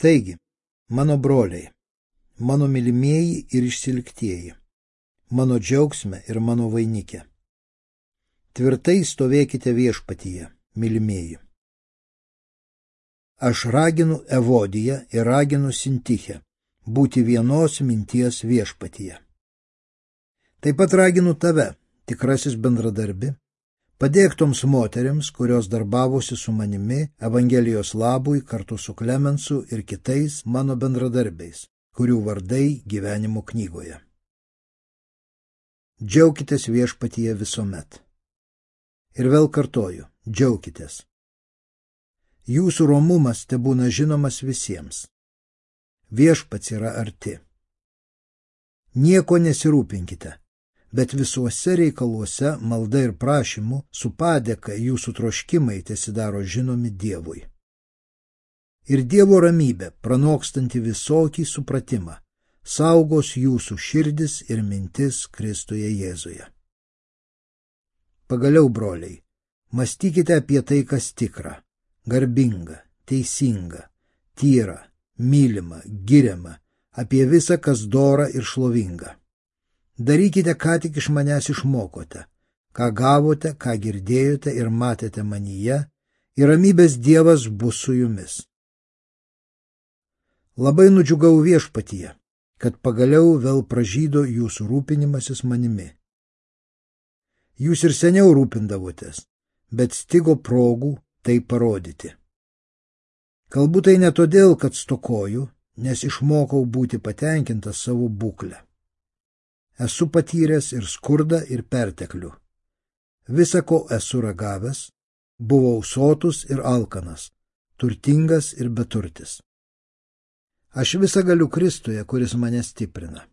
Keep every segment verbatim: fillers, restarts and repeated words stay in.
Taigi, mano broliai, mano mylimieji ir išsilktieji, mano džiaugsme ir mano vainikė. Tvirtai stovėkite viešpatyje, mylimieji. Aš raginu Evodiją ir raginu Sintichę būti vienos minties viešpatyje. Taip pat raginu tave, tikrasis bendradarbi, padėk toms moteriams, kurios darbavosi su manimi Evangelijos labui kartu su Klemensu ir kitais mano bendradarbiais, kurių vardai gyvenimo knygoje. Džiaukitės viešpatyje visuomet. Ir vėl kartoju, džiaukitės. Jūsų romumas tebūna žinomas visiems. Viešpats yra arti. Nieko nesirūpinkite, bet visuose reikaluose malda ir prašymu su padėka jūsų troškimai tesidaro žinomi Dievui. Ir Dievo ramybė, pranokstanti visokį supratimą, saugos jūsų širdis ir mintis Kristuje Jėzuje. Pagaliau, broliai, mąstykite apie tai, kas tikra, garbinga, teisinga, tyra, mylima, giriama, apie visą, kas dora ir šlovinga. Darykite, ką tik iš manęs išmokote, ką gavote, ką girdėjote ir matėte manyje, ir ramybės Dievas bus su jumis. Labai nudžiugau viešpatyje, kad pagaliau vėl pražydo jūsų rūpinimasis manimi. Jūs ir seniau rūpindavotės, bet stigo progų tai parodyti. Kalbu tai ne todėl, kad stokoju, nes išmokau būti patenkintas savo būklę. Esu patyręs ir skurdą, ir perteklių. Visa, ko esu ragavęs, buvau sotus ir alkanas, turtingas ir beturtis. Aš visą galiu Kristuje, kuris mane stiprina.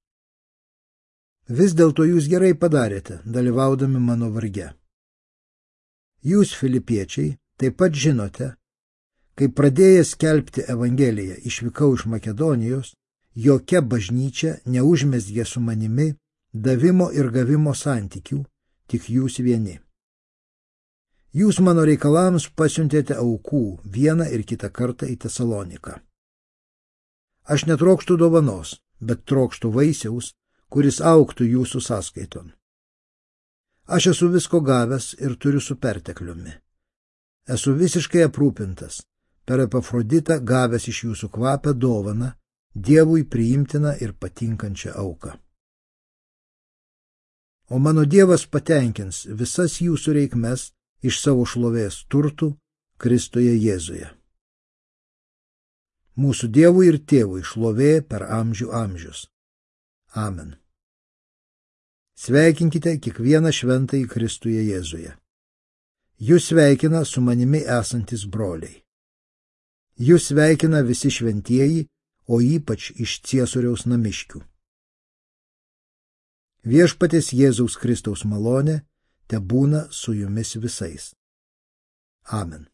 Vis dėlto jūs gerai padarėte, dalyvaudami mano varge. Jūs, filipiečiai, taip pat žinote, kai pradėjęs skelbti Evangeliją išvykau iš Makedonijos, jokia bažnyčia neužmezgė su manimi davimo ir gavimo santykių, tik jūs vieni. Jūs mano reikalams pasiuntėte aukų vieną ir kitą kartą į Tesaloniką. Aš netrokštų dovanos, bet trokštų vaisiaus, kuris augtų jūsų sąskaiton. Aš esu visko gavęs ir turiu su pertekliumi. Esu visiškai aprūpintas, per Epafroditą gavęs iš jūsų kvapę dovaną, Dievui priimtiną ir patinkančią auką. O mano Dievas patenkins visas jūsų reikmes iš savo šlovės turtų Kristuje Jėzuje. Mūsų Dievui ir Tėvui šlovė per amžių amžius. Amen. Sveikinkite kiekvieną šventąjį Kristuje Jėzuje. Jūs sveikina su manimi esantis broliai. Jūs sveikina visi šventieji, o ypač iš Ciesoriaus namiškių. Viešpaties Jėzaus Kristaus malonė tebūna su jumis visais. Amen.